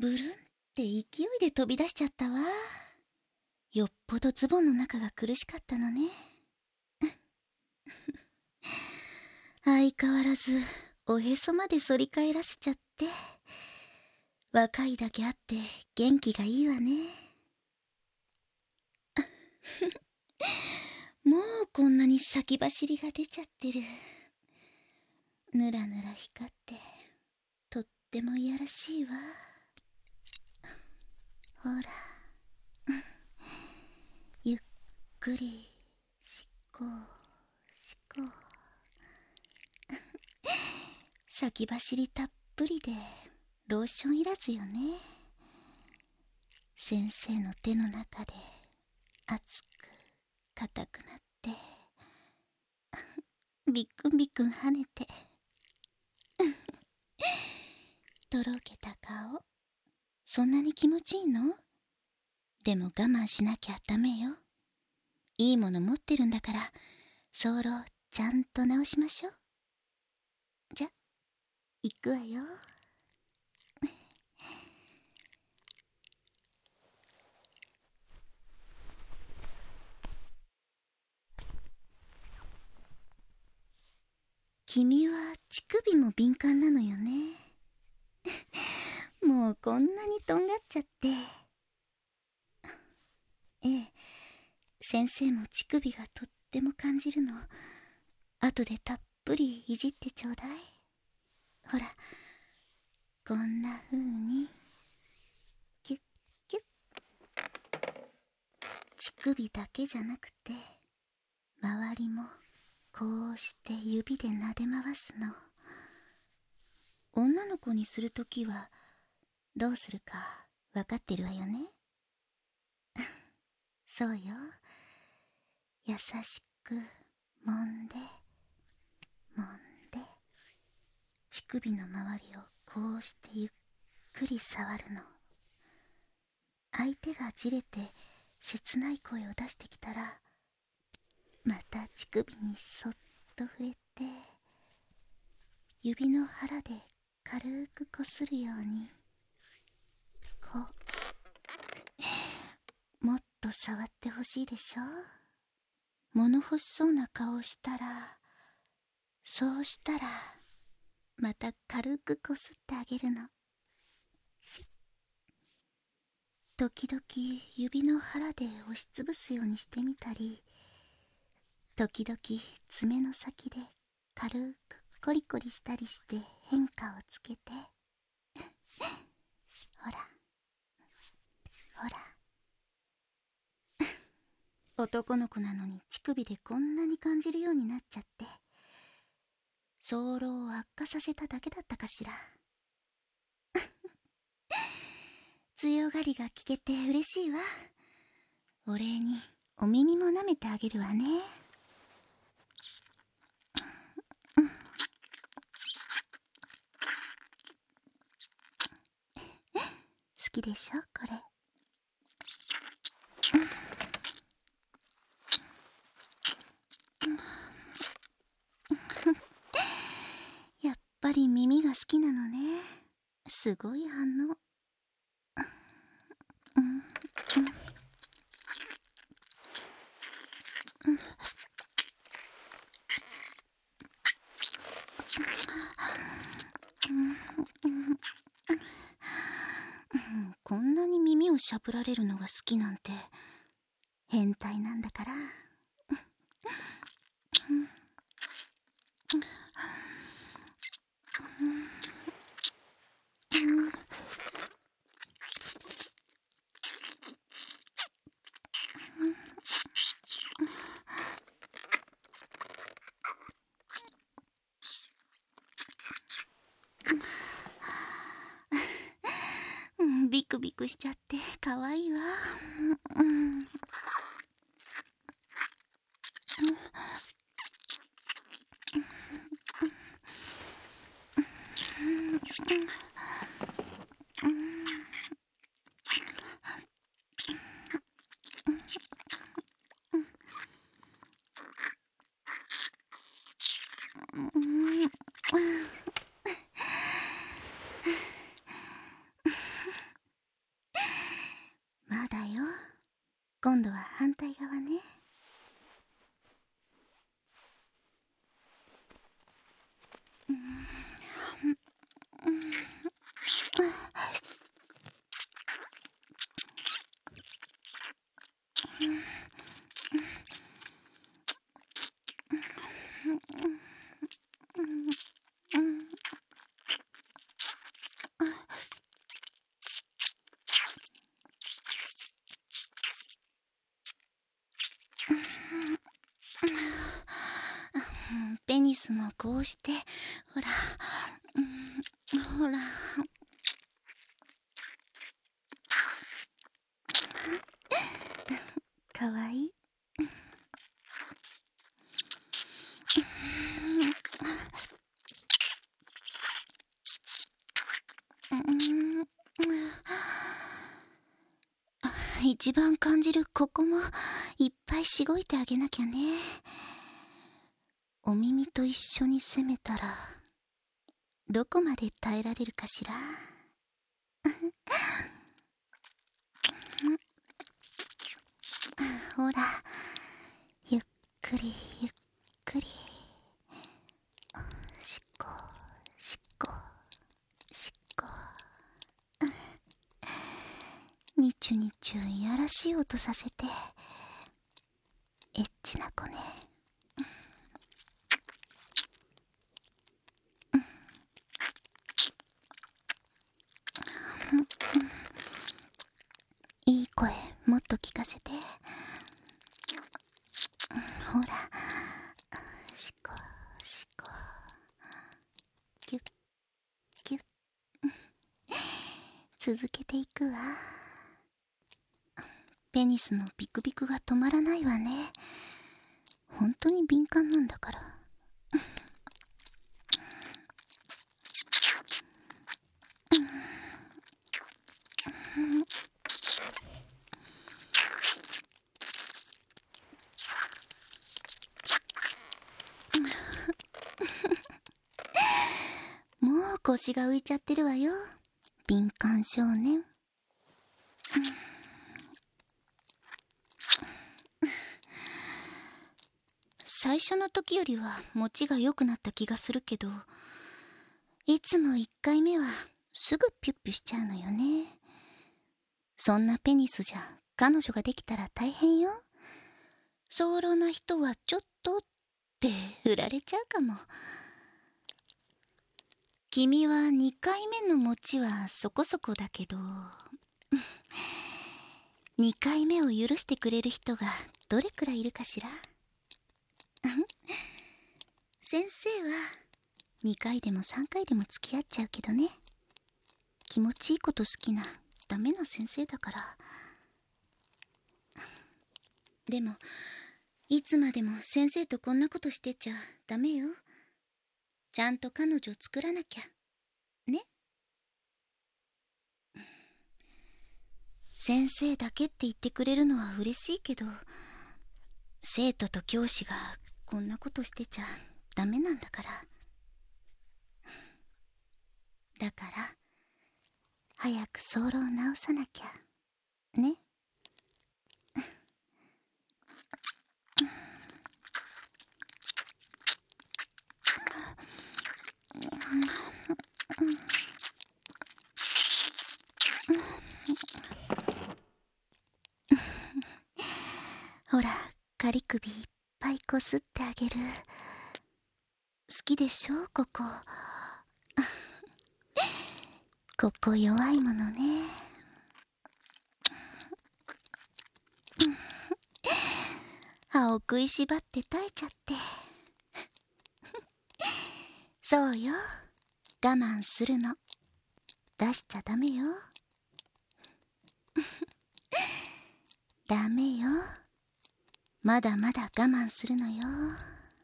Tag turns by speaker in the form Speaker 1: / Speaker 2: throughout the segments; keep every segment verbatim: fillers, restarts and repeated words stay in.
Speaker 1: ブルンって勢いで飛び出しちゃったわ。よっぽどズボンの中が苦しかったのね。相変わらずおへそまで反り返らせちゃって、若いだけあって元気がいいわね。もうこんなに先走りが出ちゃってる。ぬらぬら光ってとってもいやらしいわ。ほら、ゆっくりしこうしこう。先走りたっぷりでローションいらずよね。先生の手の中で熱く硬くなってビックンビックン跳ねてとろけた顔、そんなに気持ちいいの？でも我慢しなきゃダメよ。いいもの持ってるんだから、早漏ちゃんと直しましょう。じゃ、行くわよ。君は乳首も敏感なのよね。もうこんなにとんがっちゃって。ええ、先生も乳首がとっても感じるの。後でたっぷりいじってちょうだい。ほら、こんな風にキュッキュッ。乳首だけじゃなくて周りもこうして指で撫で回すの。女の子にするときはどうするかわかってるわよね。そうよ。優しく揉んで揉んで、乳首の周りをこうしてゆっくり触るの。相手がじれて切ない声を出してきたら、また乳首にそっと触れて、指の腹で軽くこするように、こう。もっと触ってほしいでしょ。物欲しそうな顔をしたら、そうしたらまた軽くこすってあげるの。し時々指の腹で押しつぶすようにしてみたり、時々爪の先で軽くコリコリしたりして変化をつけてほらほら男の子なのに乳首でこんなに感じるようになっちゃって、早漏を悪化させただけだったかしら。強がりが聞けて嬉しいわ。お礼にお耳も舐めてあげるわね。好きでしょこれ。やっぱり耳が好きなのね。すごい反応。こんなに耳をしゃぶられるのが好きなんて変態なんだから。ビクビクしちゃってかわいいわ。うん、 今度は反対側ね。ペニスもこうして、ほら、うん、ほら。かわいい。一番感じるここもいっぱいしごいてあげなきゃね。お耳と一緒に攻めたらどこまで耐えられるかしら。ほら、ゆっくりゆっくり。しっこしっこしっこ。にちゅにちゅいやらしい音させて、エッチな子ね。いい声もっと聞かせて。ほら、しこしこ、キュッキュッ。続けていくわ。ペニスのビクビクが止まらないわね。本当に敏感なんだから。もう腰が浮いちゃってるわよ、敏感少年。最初の時よりは持ちが良くなった気がするけど、いつもいっかいめはすぐピュッピュしちゃうのよね。そんなペニスじゃ彼女ができたら大変よ。早漏な人はちょっとって振られちゃうかも。君はにかいめの持ちはそこそこだけど、にかいめを許してくれる人がどれくらいいるかしら。先生はにかいでもさんかいでも付き合っちゃうけどね。気持ちいいこと好きなダメな先生だから。でもいつまでも先生とこんなことしてちゃダメよ。ちゃんと彼女を作らなきゃね。先生だけって言ってくれるのは嬉しいけど、生徒と教師がこんなことしてちゃダメなんだから。だから早く早漏を直さなきゃね。ほら、仮首いっぱいこすってあげる。好きでしょここ。ここ弱いものね。歯を食いしばって耐えちゃって。そうよ、我慢するの。出しちゃダメよ。ダメよ。まだまだ我慢するのよ。ん？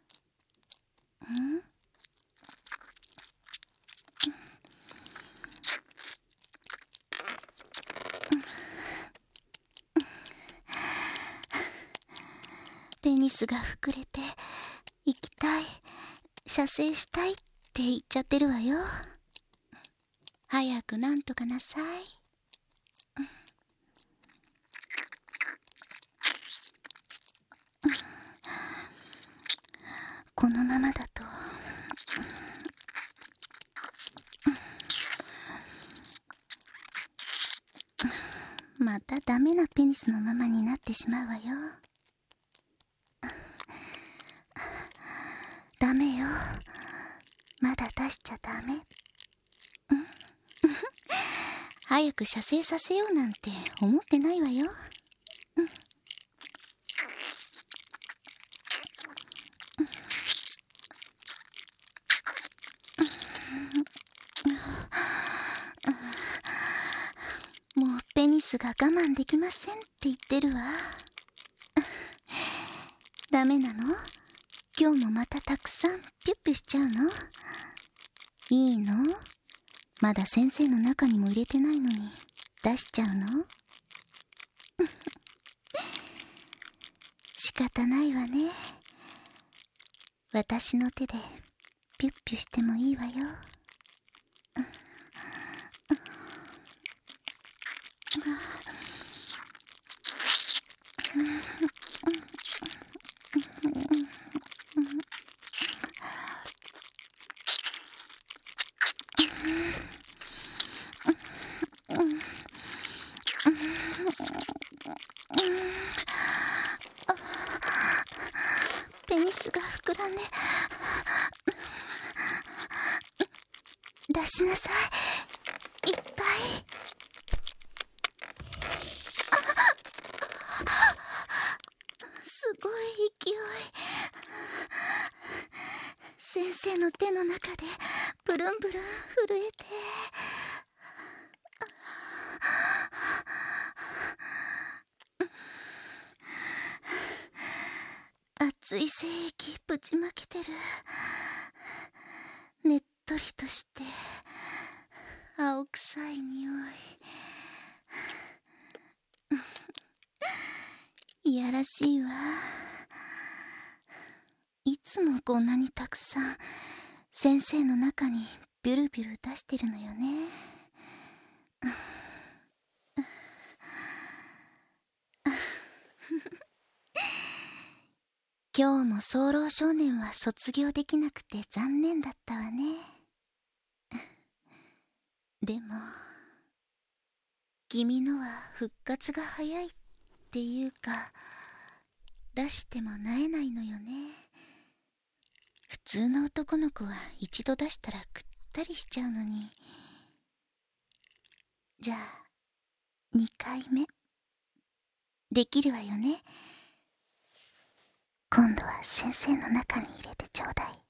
Speaker 1: ペニスが膨れて行きたい、射精したいって言っちゃってるわよ。早くなんとかなさい。 このままだとまたダメなペニスのママになってしまうわよ。ダメよ、まだ出しちゃダメ。早く射精させようなんて思ってないわよ。もうペニスが我慢できませんって言ってるわ。ダメなの？今日もまたたくさんピュッピュしちゃうの？いいの？まだ先生の中にも入れてないのに出しちゃうの？仕方ないわね。私の手でピュッピュしてもいいわよ。ペニスが膨らんで、出しなさい、いっぱい。すごい勢い。先生の手の中でブルンブルン震えて、熱い精液ぶちまけてる。ねっとりとして青臭い匂い。いやらしいわ。いつもこんなにたくさん先生の中にビュルビュル出してるのよね。今日も早漏少年は卒業できなくて残念だったわね。でも君のは復活が早いっていうか、出しても萎えないのよね。普通の男の子は一度出したらくったりしちゃうのに。じゃあにかいめできるわよね。今度は先生の中に入れてちょうだい。